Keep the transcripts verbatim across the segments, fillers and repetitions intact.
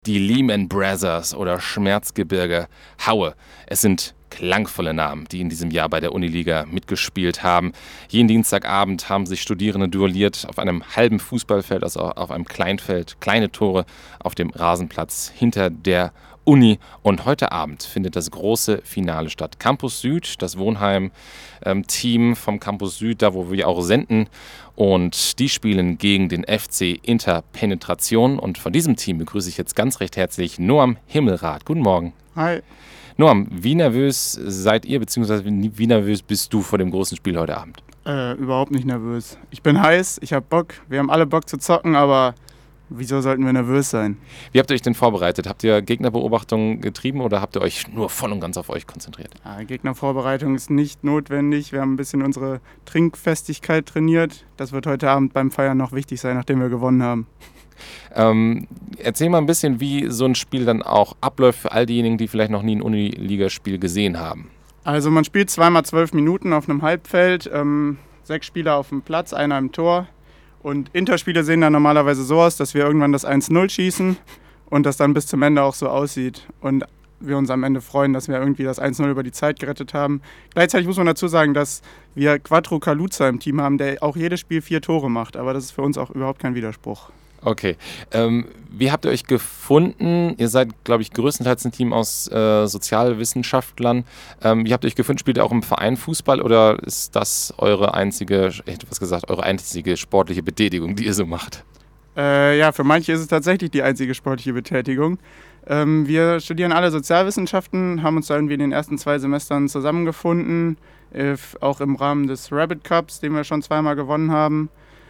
Die Lehman Brothers oder Schmerzgebirge Haue. Es sind klangvolle Namen, die in diesem Jahr bei der Uniliga mitgespielt haben. Jeden Dienstagabend haben sich Studierende duelliert auf einem halben Fußballfeld, also auf einem Kleinfeld, kleine Tore auf dem Rasenplatz hinter der Uni. Und heute Abend findet das große Finale statt. Campus Süd, das Wohnheim-Team vom Campus Süd, da wo wir auch senden. Und die spielen gegen den F C Interpenetration. Und von diesem Team begrüße ich jetzt ganz recht herzlich Noam Himmelrath. Guten Morgen. Hi. Noam, wie nervös seid ihr, beziehungsweise wie nervös bist du vor dem großen Spiel heute Abend? Äh, überhaupt nicht nervös. Ich bin heiß, ich hab Bock. Wir haben alle Bock zu zocken, aber wieso sollten wir nervös sein? Wie habt ihr euch denn vorbereitet? Habt ihr Gegnerbeobachtungen getrieben oder habt ihr euch nur voll und ganz auf euch konzentriert? Ja, Gegnervorbereitung ist nicht notwendig. Wir haben ein bisschen unsere Trinkfestigkeit trainiert. Das wird heute Abend beim Feiern noch wichtig sein, nachdem wir gewonnen haben. Ähm, erzähl mal ein bisschen, wie so ein Spiel dann auch abläuft für all diejenigen, die vielleicht noch nie ein Uniliga-Spiel gesehen haben. Also man spielt zweimal zwölf Minuten auf einem Halbfeld, ähm, sechs Spieler auf dem Platz, einer im Tor. Und Interspiele sehen dann normalerweise so aus, dass wir irgendwann das eins null schießen und das dann bis zum Ende auch so aussieht. Und wir uns am Ende freuen, dass wir irgendwie das eins null über die Zeit gerettet haben. Gleichzeitig muss man dazu sagen, dass wir Quattro Kaluza im Team haben, der auch jedes Spiel vier Tore macht. Aber das ist für uns auch überhaupt kein Widerspruch. Okay. Ähm, wie habt ihr euch gefunden? Ihr seid, glaube ich, größtenteils ein Team aus äh, Sozialwissenschaftlern. Ähm, wie habt ihr euch gefunden? Spielt ihr auch im Verein Fußball oder ist das eure einzige, ich hätte was gesagt, eure einzige sportliche Betätigung, die ihr so macht? Äh, ja, für manche ist es tatsächlich die einzige sportliche Betätigung. Ähm, wir studieren alle Sozialwissenschaften, haben uns da irgendwie in den ersten zwei Semestern zusammengefunden, äh, auch im Rahmen des Rabbit Cups, den wir schon zweimal gewonnen haben.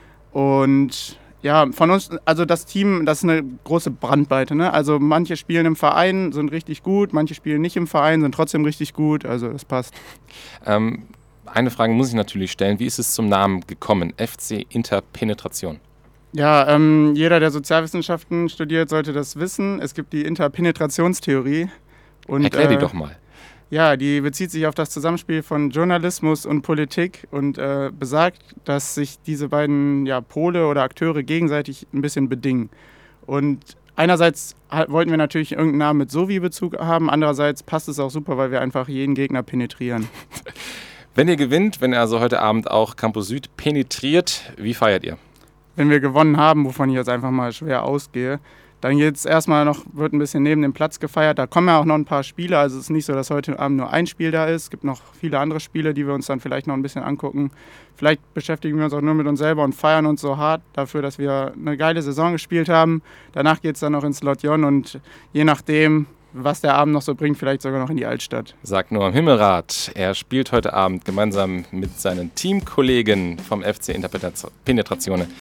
Und ja, von uns, also das Team, das ist eine große Bandbreite, ne? Also manche spielen im Verein, sind richtig gut, manche spielen nicht im Verein, sind trotzdem richtig gut, also das passt. Ähm, eine Frage muss ich natürlich stellen, wie ist es zum Namen gekommen, F C Interpenetration? Ja, ähm, jeder, der Sozialwissenschaften studiert, sollte das wissen. Es gibt die Interpenetrationstheorie. Und, Erklär die äh, doch mal. Ja, die bezieht sich auf das Zusammenspiel von Journalismus und Politik und äh, besagt, dass sich diese beiden ja, Pole oder Akteure gegenseitig ein bisschen bedingen. Und einerseits wollten wir natürlich irgendeinen Namen mit Sowie-Bezug haben, andererseits passt es auch super, weil wir einfach jeden Gegner penetrieren. Wenn ihr gewinnt, wenn ihr also heute Abend auch Campus Süd penetriert, wie feiert ihr? Wenn wir gewonnen haben, wovon ich jetzt einfach mal schwer ausgehe, dann geht's erstmal noch, wird ein bisschen neben dem Platz gefeiert. Da kommen ja auch noch ein paar Spiele. Also es ist nicht so, dass heute Abend nur ein Spiel da ist. Es gibt noch viele andere Spiele, die wir uns dann vielleicht noch ein bisschen angucken. Vielleicht beschäftigen wir uns auch nur mit uns selber und feiern uns so hart dafür, dass wir eine geile Saison gespielt haben. Danach geht's dann noch ins Lotjon und je nachdem, was der Abend noch so bringt, vielleicht sogar noch in die Altstadt. Sagt Noam Himmelrath. Er spielt heute Abend gemeinsam mit seinen Teamkollegen vom F C Interpenetration